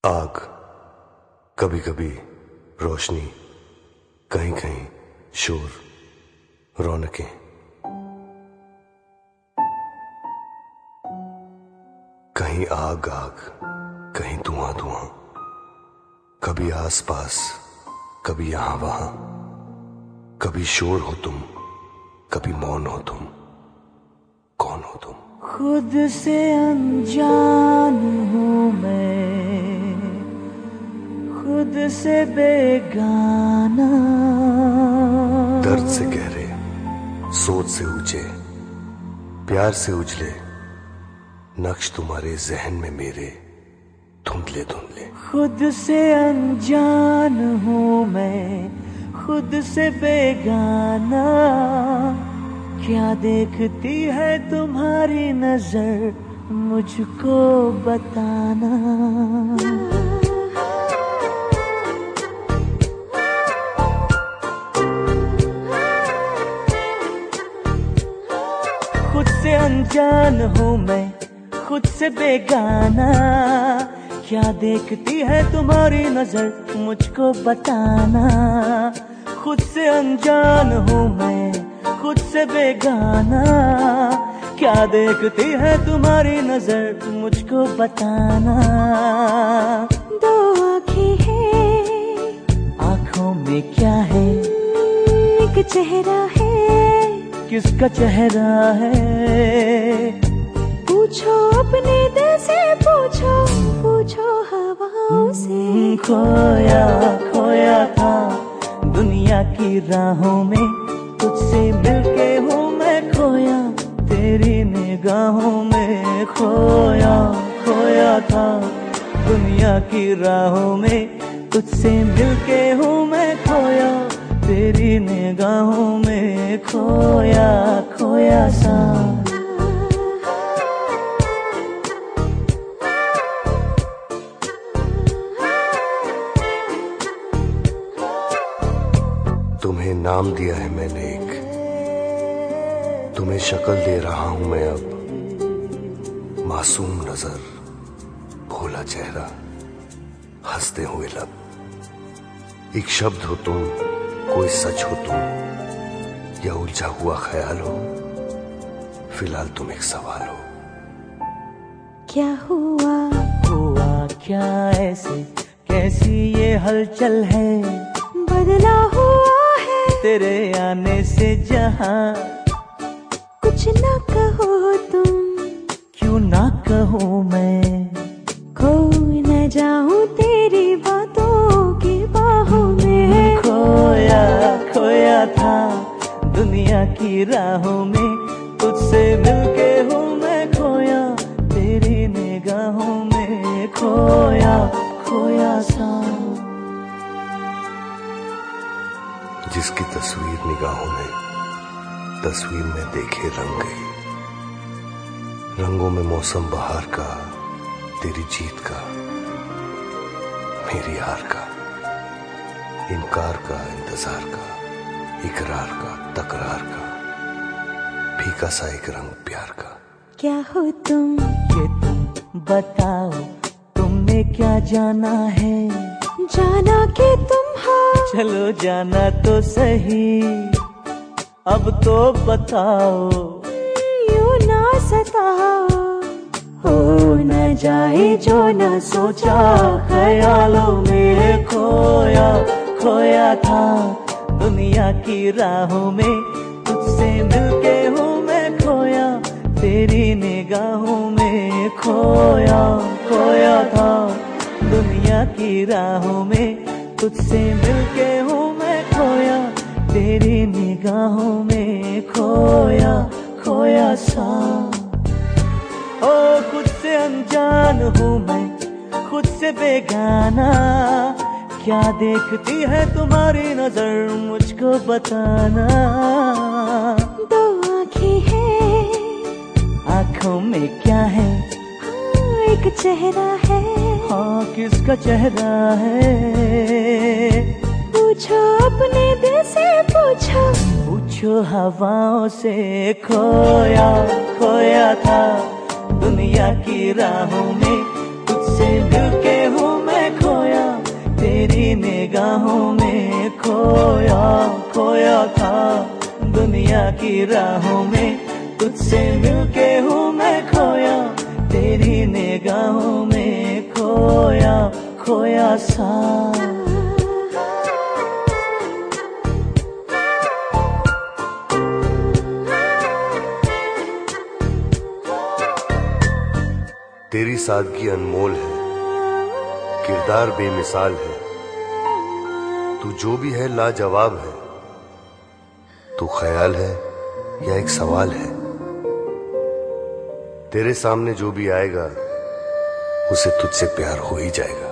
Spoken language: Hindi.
आग, कभी कभी रोशनी, कहीं कहीं शोर, रौनकें। कहीं आग आग, कहीं धुआं धुआं, कभी आस पास, कभी यहां वहां, कभी शोर हो तुम, कभी मौन हो तुम। कौन हो तुम? खुद से अनजान हूँ मैं, खुद से बेगाना। दर्द से गहरे, सोच से ऊंचे, प्यार से उजले नक्श तुम्हारे जहन में मेरे धुंधले धुंधले। खुद से अनजान हूँ मैं, खुद से बेगाना। क्या देखती है तुम्हारी नजर, मुझको बताना। खुद से अनजान हूँ मैं, खुद से बेगाना। क्या देखती है तुम्हारी नजर, मुझको बताना। खुद से अनजान हूँ मैं, खुद से बेगाना। क्या देखती है तुम्हारी नजर, मुझको बताना। दो आँखें हैं, आँखों में क्या है? एक चेहरा है, किसका चेहरा है? पूछो अपने दिल से, पूछो पूछो हवाओं से। खोया खोया था दुनिया की राहों में, तुझसे मिलके हूँ मैं खोया तेरी निगाहों में। खोया खोया था दुनिया की राहों में, तुझसे मिलके हूँ मैं खोया तेरी निगाहों में। खोया खोया सा। तुम्हें नाम दिया है मैंने एक, तुम्हें शक्ल दे रहा हूं मैं अब। मासूम नजर, भोला चेहरा, हंसते हुए लब। एक शब्द हो तुम, कोई सच हो तुम, या उलझा हुआ ख्याल हो। फिलहाल तुम एक सवाल हो। क्या हुआ? हुआ क्या ऐसे, कैसी ये हलचल है? बदला हुआ है तेरे आने से जहां। कुछ ना कहो तुम, क्यों ना कहूँ मैं? खो न जाऊं तेरी बातों की बाहों में। खोया खोया था दुनिया की राहों में, तुझसे मिलके हूँ मैं खोया तेरी निगाहों में। खोया खोया सा। जिसकी तस्वीर निगाहों में, तस्वीर में देखे रंग गई। रंगों में मौसम बहार का, तेरी जीत का, मेरी हार का, इनकार का, इंतजार का, इकरार का, तकरार का, फीका सा एक रंग प्यार का। क्या हो तुम? ये तुम बताओ, तुमने क्या जाना है? जाना कि तुम हो, चलो जाना तो सही, अब तो बताओ। यूं ना सताओ, हो न जाए जो न सोचा ख्यालों में। खोया खोया था दुनिया की राहों में, तुझसे मिलके हूँ मैं खोया तेरी निगाहों में। खोया खोया था दुनिया की राहों में, तुझसे मिलके हूँ मैं खोया तेरी निगाहों में। खोया खोया सा। ओ खुद से अनजान हूँ मैं, खुद से बेगाना। क्या देखती है तुम्हारी नजर, मुझको बताना। दो आँखें हैं, आँखों में क्या है? हाँ एक चेहरा है, हाँ किसका चेहरा है? पूछो अपने दिल से, पूछो पूछो हवाओं से। खोया खोया था दुनिया की राहों में, तुझसे मिलके हूँ मैं की राहों में तुझसे मिलके हूँ मैं खोया, तेरी निगाहों में खोया खोया सा। तेरी सादगी अनमोल है, किरदार बेमिसाल है, तू जो भी है लाजवाब है। तू ख्याल है या एक सवाल है, तेरे सामने जो भी आएगा उसे तुझसे प्यार हो ही जाएगा।